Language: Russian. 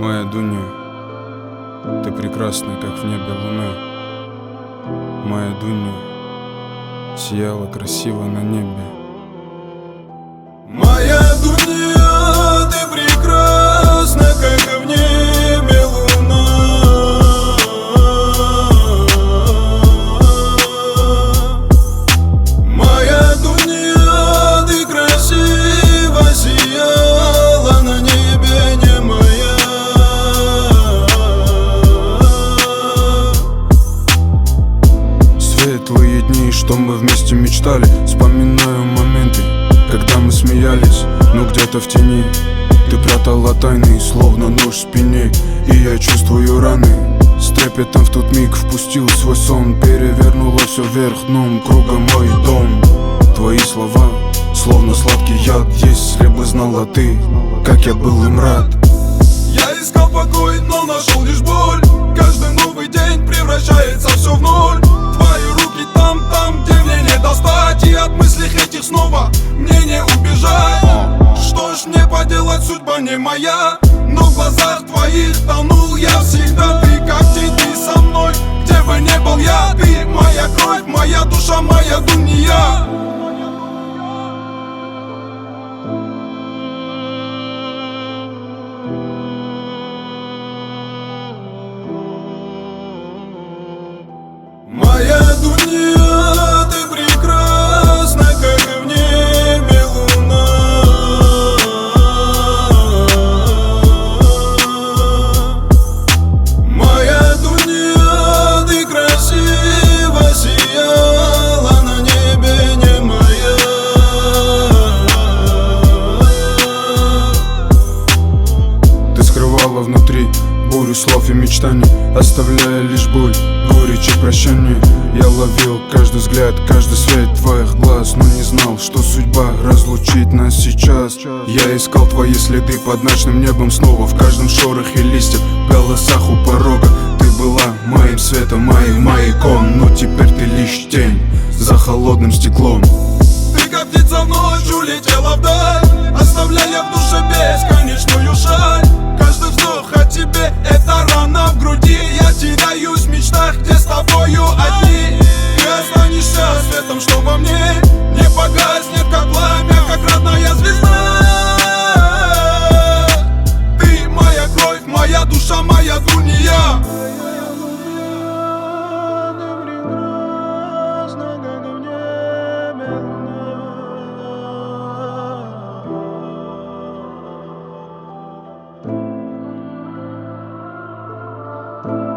Моя Дуня, ты прекрасна, как в небе луна. Моя Дуня сияла красиво на небе. Моя Дуня, ты прекрасна, как в небе луна. Моя Дуня, ты красиво сияла на небе, не моя. Светлые дни, что мы вместе мечтали. Вспоминаю моменты, когда мы смеялись, но где-то в тени ты прятала тайны, словно нож в спине. И я чувствую раны, с трепетом в тот миг впустил свой сон. Перевернуло все вверх дном, кругом мой дом. Твои слова, словно сладкий яд. Если бы знала ты, как я был им рад. Я искал покой, но нашел лишь боль. Каждый новый день превращается все в ноль. Твои руки там, где мне не достать. И от мыслей этих снова мне не убежать. Что ж мне поделать, судьба не моя. Но в глазах твоих тонул я всегда. Ты как тень, ты со мной, где бы не был я. Ты моя кровь, моя душа, моя Дуня. Моя Дуня, ты прекрасна, как в небе луна. Моя Дуня, ты красиво сияла на небе, не моя. Ты скрывала внутри бурю слов и мечтаний, оставляя лишь боль, горечь и прощание. Я ловил каждый взгляд, каждый свет твоих глаз, но не знал, что судьба разлучит нас сейчас. Я искал твои следы под ночным небом снова, в каждом шорохе листьев, в голосах у порога. Ты была моим светом, моим маяком, но теперь ты лишь тень за холодным стеклом. Ты как птица в ночь улетела вдаль, оставляя в душе бесконечную шаль. Каждый вздох о тебе — это рана в груди. Я теряюсь в мечтах, где с тобою одни. Ты останешься светом, что во мне не погаснет, как пламя, как родная звезда. Ты моя кровь, моя душа, моя Дуня. Thank